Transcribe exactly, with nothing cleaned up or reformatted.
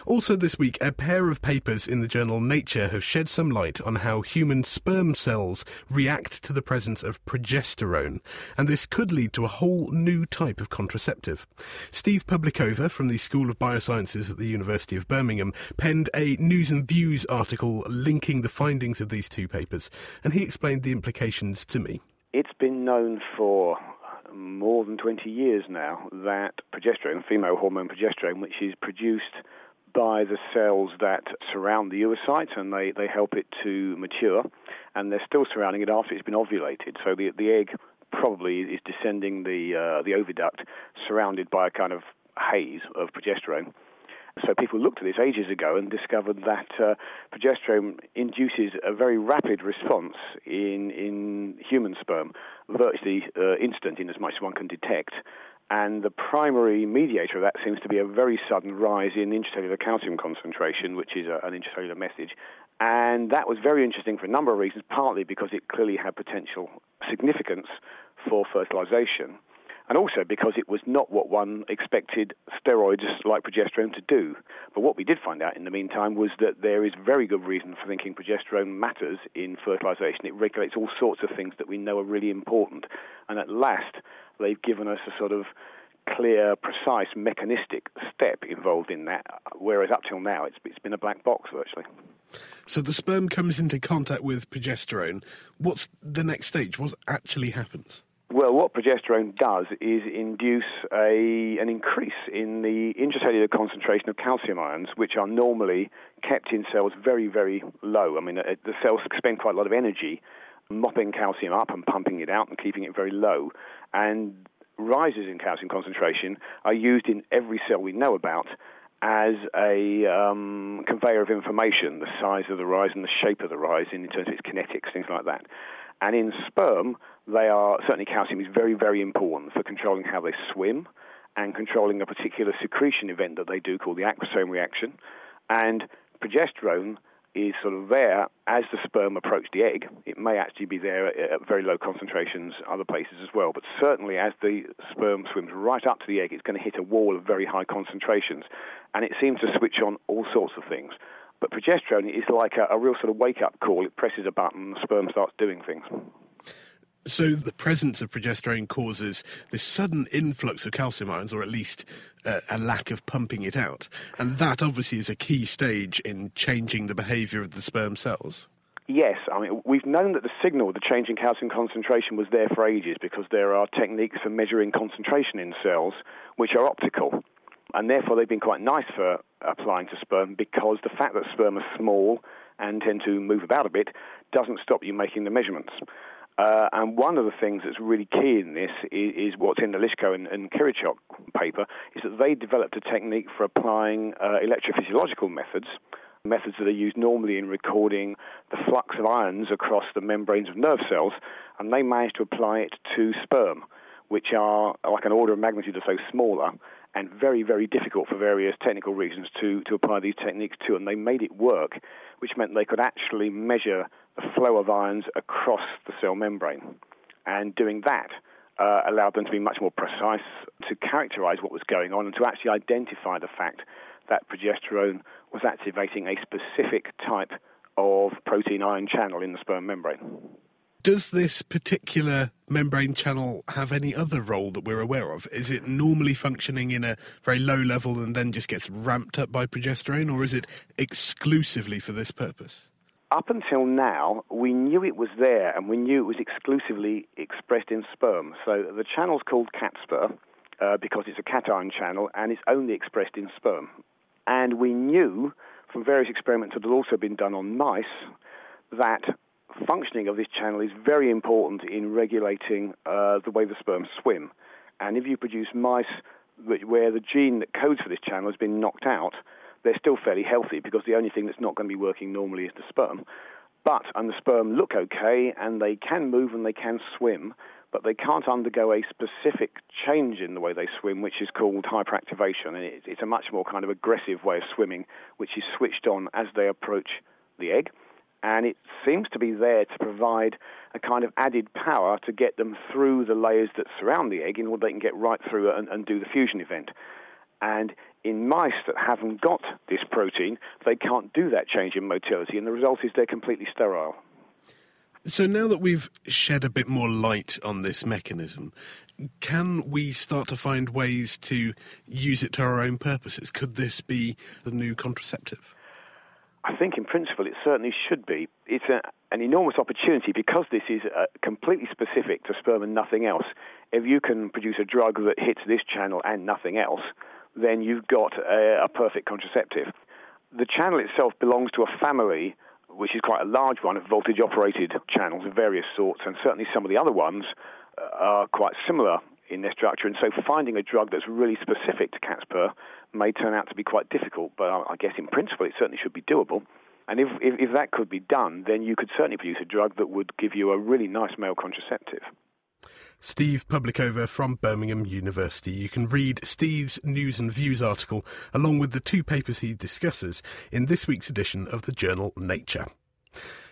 Also this week, a pair of papers in the journal Nature have shed some light on how human sperm cells react to the presence of progesterone, and this could lead to a whole new type of contraceptive. Steve Publikova from the School of Biosciences at the University of Birmingham penned a News and Views article linking the findings of these two papers, and he explained the implications to me. It's been known for more than twenty years now that progesterone, female hormone progesterone, which is produced by the cells that surround the oocyte, and they, they help it to mature, and they're still surrounding it after it's been ovulated. So the the egg probably is descending the uh, the oviduct, surrounded by a kind of haze of progesterone. So people looked at this ages ago and discovered that uh, progesterone induces a very rapid response in in human sperm, virtually uh, instant in as much as one can detect. And the primary mediator of that seems to be a very sudden rise in intracellular calcium concentration, which is a, an intracellular message. And that was very interesting for a number of reasons, partly because it clearly had potential significance for fertilization, and also because it was not what one expected steroids like progesterone to do. But what we did find out in the meantime was that there is very good reason for thinking progesterone matters in fertilization. It regulates all sorts of things that we know are really important. And at last, they've given us a sort of clear, precise, mechanistic step involved in that, whereas up till now it's, it's been a black box virtually. So the sperm comes into contact with progesterone. What's the next stage? What actually happens? Well, what progesterone does is induce a an increase in the intracellular concentration of calcium ions, which are normally kept in cells very, very low. I mean, the cells expend quite a lot of energy mopping calcium up and pumping it out and keeping it very low. And rises in calcium concentration are used in every cell we know about as a um, conveyor of information, the size of the rise and the shape of the rise in terms of its kinetics, things like that. And in sperm, they are certainly calcium is very, very important for controlling how they swim and controlling a particular secretion event that they do called the acrosome reaction. And progesterone is sort of there as the sperm approach the egg. It may actually be there at very low concentrations other places as well, but certainly as the sperm swims right up to the egg, it's going to hit a wall of very high concentrations, and it seems to switch on all sorts of things. But progesterone is like a, a real sort of wake-up call. It presses a button, the sperm starts doing things. So the presence of progesterone causes this sudden influx of calcium ions, or at least uh, a lack of pumping it out. And that obviously is a key stage in changing the behaviour of the sperm cells. Yes, I mean, we've known that the signal, the change in calcium concentration, was there for ages because there are techniques for measuring concentration in cells which are optical. And therefore they've been quite nice for applying to sperm because the fact that sperm are small and tend to move about a bit doesn't stop you making the measurements. Uh, and one of the things that's really key in this is, is what's in the Lischko and, and Kirchhoff paper, is that they developed a technique for applying uh, electrophysiological methods, methods that are used normally in recording the flux of ions across the membranes of nerve cells, and they managed to apply it to sperm, which are like an order of magnitude or so smaller, and very, very difficult for various technical reasons to, to apply these techniques to. And they made it work, which meant they could actually measure the flow of ions across the cell membrane. And doing that uh, allowed them to be much more precise, to characterize what was going on, and to actually identify the fact that progesterone was activating a specific type of protein ion channel in the sperm membrane. Does this particular membrane channel have any other role that we're aware of? Is it normally functioning in a very low level and then just gets ramped up by progesterone, or is it exclusively for this purpose? Up until now, we knew it was there, and we knew it was exclusively expressed in sperm. So the channel's called catspur uh, because it's a cation channel, and it's only expressed in sperm. And we knew from various experiments that had also been done on mice that functioning of this channel is very important in regulating uh, the way the sperm swim. And if you produce mice where the gene that codes for this channel has been knocked out, they're still fairly healthy because the only thing that's not going to be working normally is the sperm. But, and the sperm look okay, and they can move and they can swim, but they can't undergo a specific change in the way they swim, which is called hyperactivation. And it, it's a much more kind of aggressive way of swimming, which is switched on as they approach the egg. And it seems to be there to provide a kind of added power to get them through the layers that surround the egg in order they can get right through and, and do the fusion event. And in mice that haven't got this protein, they can't do that change in motility, and the result is they're completely sterile. So now that we've shed a bit more light on this mechanism, can we start to find ways to use it to our own purposes? Could this be the new contraceptive? I think in principle it certainly should be. It's a, an enormous opportunity because this is uh, completely specific to sperm and nothing else. If you can produce a drug that hits this channel and nothing else, then you've got a, a perfect contraceptive. The channel itself belongs to a family which is quite a large one of voltage-operated channels of various sorts, and certainly some of the other ones are quite similar in their structure. And so finding a drug that's really specific to cat's purr may turn out to be quite difficult, but I guess in principle it certainly should be doable. And if, if, if that could be done, then you could certainly produce a drug that would give you a really nice male contraceptive. Steve Publicover from Birmingham University. You can read Steve's News and Views article along with the two papers he discusses in this week's edition of the journal Nature.